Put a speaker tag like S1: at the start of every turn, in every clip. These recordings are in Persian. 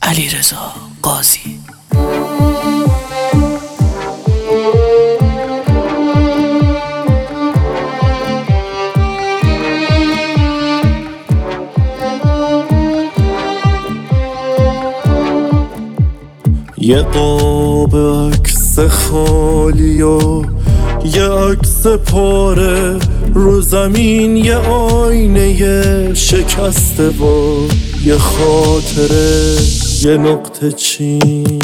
S1: علیرضا قاضی.
S2: یه قاب عکس خالی و یه عکس پاره رو زمین، یه آینه شکسته و یه خاطره، یه نقطه چین.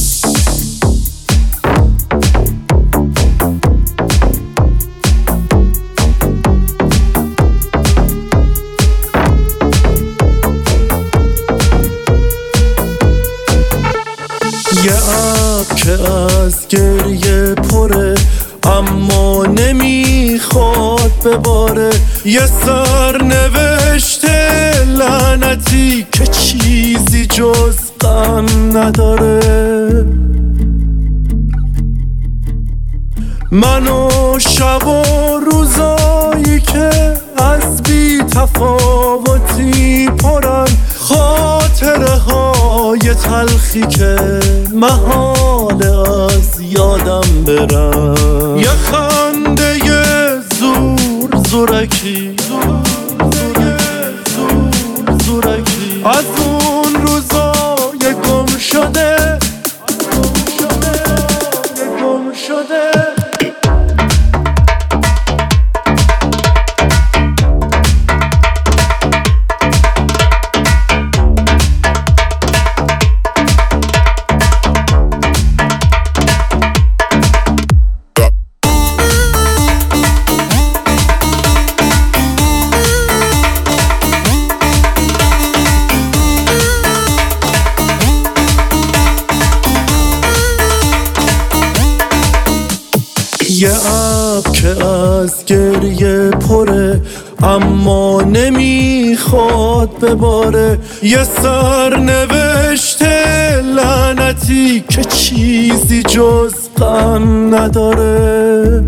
S2: یه ابر که از گریه پره اما نمیخواد بباره، یه سرنوشت لعنتی که چیزی جز غم نداره. من و شب و روزایی که از بی تفاوتی پرن، خاطره های تلخی که محال از یادم برن. یه خنده زورکی از اون روزای گم شده. یه ابر که از گریه پره اما نمیخواد بباره، یه سرنوشت لعنتی که چیزی جز غم نداره.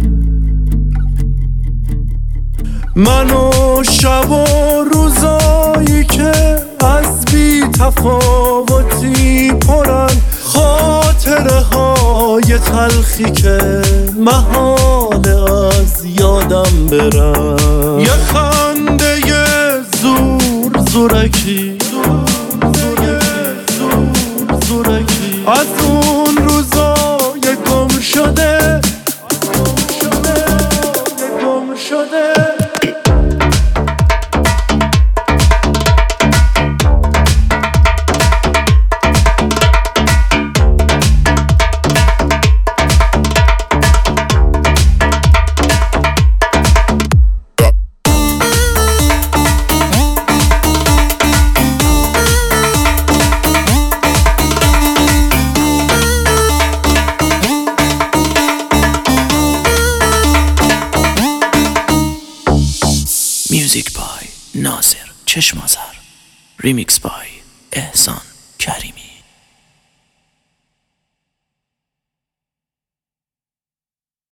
S2: من و شب و روزایی که از بی تفاوتی پرن، خاطره های تلخی که محال از یادم برن. یه خنده زورکی از اون روزای گم شده.
S1: میوزیک بای ناصر چشمازر، ریمیکس بای احسان کریمی.